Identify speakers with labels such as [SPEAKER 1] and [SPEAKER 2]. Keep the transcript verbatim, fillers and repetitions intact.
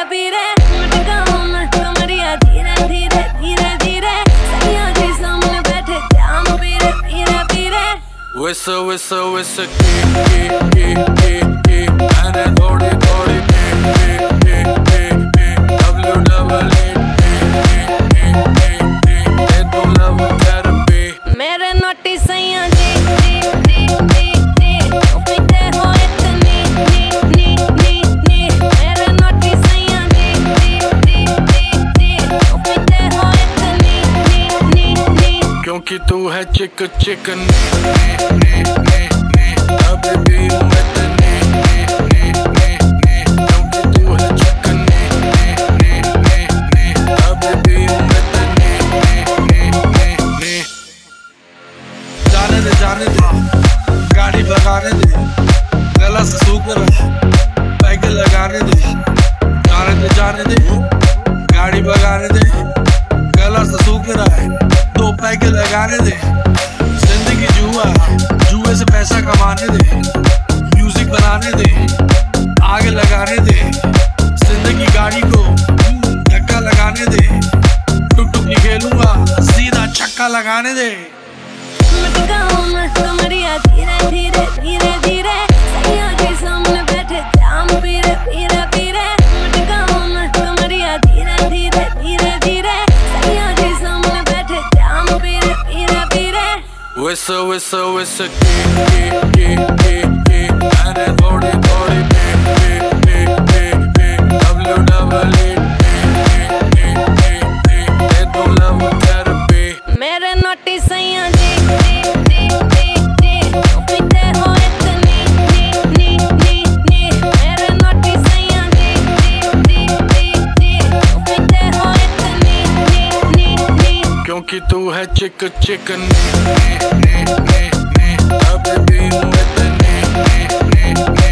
[SPEAKER 1] पीरे पीरे मटकाऊं मैं कमरिया धीरे धीरे धीरे धीरे सैया जी सामने बैठे जाम पीरे पीरे पीरे
[SPEAKER 2] Whistle whistle whistle की की की की की मैंने थोड़ी थोड़ी पी पी पी पी पी W double E पी पी पी पी ये तो love therapy
[SPEAKER 1] मेरे नोटी सैया जी जी जी जी जी पीते हो इतनी नी नी नी नी मेरे नोटी सैया जी जी जी जी जी पीते हो इतनी नी नी नी
[SPEAKER 2] क्योंकि तू है चिक चिकन नी नी नी नी अभी भी हूँ इतनी नी नी नी नी क्योंकि तू है चिकन नी नी नी नी अभी भी हूँ इतनी नी नी नी नी
[SPEAKER 3] जाने दे जाने दे गाड़ी भगाने दे गला से सूकर पैके लगाने दे जाने दे जाने दे गाड़ी भगाने दे गला से सूकर दो पैके लगाने दे जिंदगी जुआ जुए से पैसा कमाने दे म्यूजिक बनाने दे आगे लगाने दे जिंदगी गाड़ी को धक्का लगाने दे टुक टुक नहीं खेलूंगा सीधा छक्का लगाने दे
[SPEAKER 1] मटकाऊं मैं कमरिया धीरे धीरे धीरे धीरे सैया जी सामने बैठे जाम पीरे पीरे पीरे मटकाऊं मैं कमरिया धीरे धीरे धीरे धीरे सैया जी सामने बैठे जाम पीरे पीरे पीरे
[SPEAKER 2] Whistle whistle whistle की की की की की मैंने थोड़ी थोड़ी पी पी पी पी पी W double E पी पी पी पी ये तो love therapy
[SPEAKER 1] मेरे नोटी सैया जी जी जी जी जी पीते हो इतनी नी नी नी नी मेरे नोटी सैया जी जी जी जी जी पीते हो इतनी नी नी नी
[SPEAKER 2] क्योंकि तू है चिक चिकन नी नी नी नी अभी भी हूँ इतनी नी नी नी